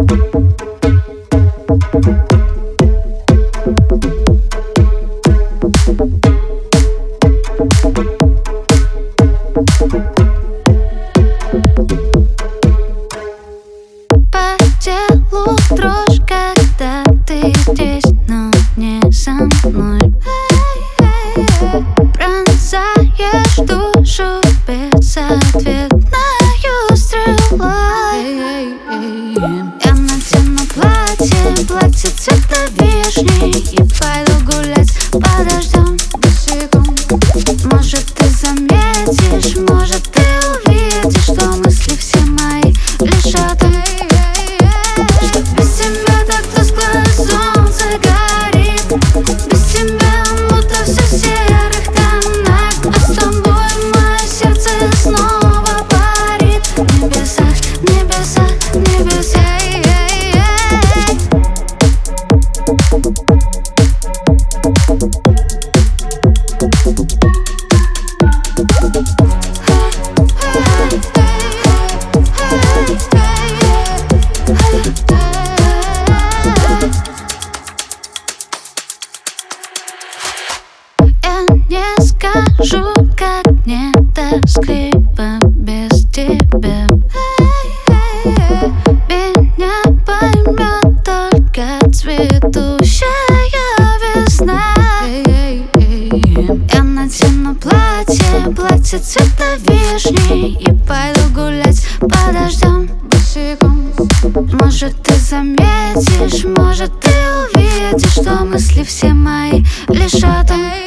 По телу дрожь, когда ты здесь, но не со мной. Пронзаешь душу безответною стрелой. Я надену платье цвета вишни и пойду гулять под дождем босиком. Может, ты заметишь, может, ты увидишь, что мысли все мои лишь о том. Без тебя так тускло солнце горит, без тебя будто все в серых тонах, а с тобой мое сердце снова парит в небесах, небесах, небесах. Я не скажу, как мне тоскливо без тебя. Меня поймет только цветущая весна. Я надену платье цвета вишни и пойду гулять под дождем босиком. Может, ты заметишь, может, ты увидишь, что мысли все мои лишь о том.